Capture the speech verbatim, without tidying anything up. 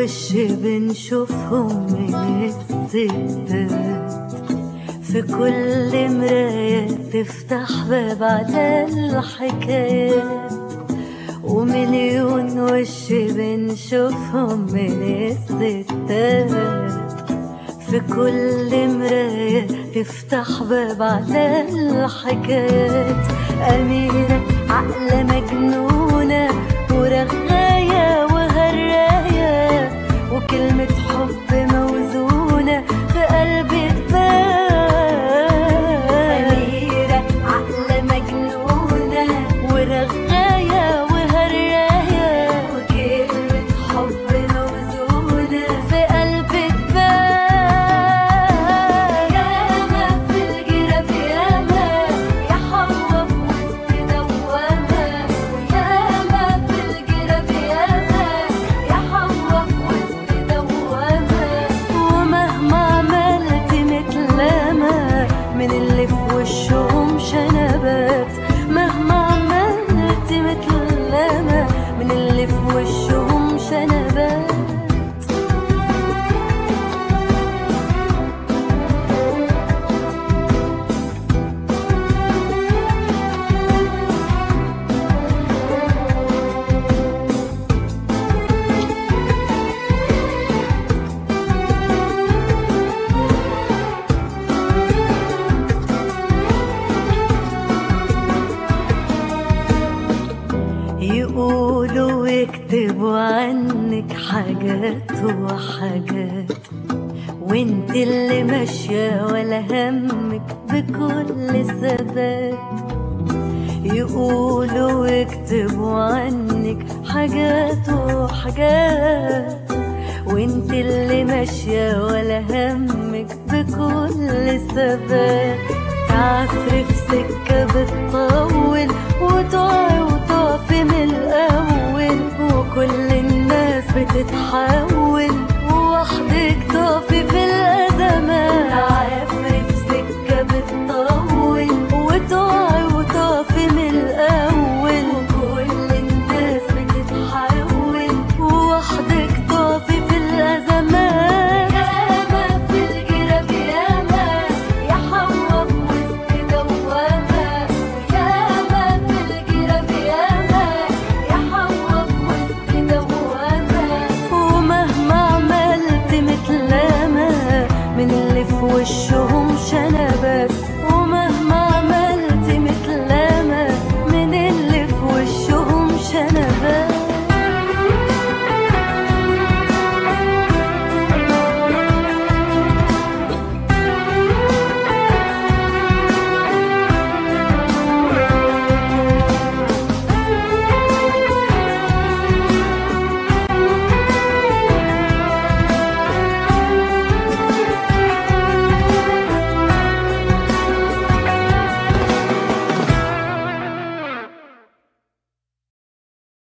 وش بنشوفهم من الستات، في كل مراية تفتح باب على الحكايات، ومليون وش بنشوفهم من الستات، في كل مراية تفتح باب على الحكايات. أميرة عقلة مجنونة ورغاية وهراية، وكلمة حب موزونة في قلبي تبان. أميرة عقلة مجنونة ورغاية وهراية، وكلمة حب موزونة في قلبي تبان. ياما في الجراب ياما يا حوا في وسط دوامة، ياما في الجراب ياما يا حوا في وسط دوامة، ومهما عملت متلامة من اللي في وشهم شنبات، مهما عملت متلامة من اللي في وشهم شنبات. يقولوا ويكتبوا عنك حاجات وحاجات، وانت اللي ماشية ولا همك بكل ثبات. يقولوا ويكتبوا عنك حاجات وحاجات، وانت اللي ماشية ولا همك بكل ثبات. تعافري في سكة بتطول وتقعي وتقفي من الأول، وكل الناس بتتحول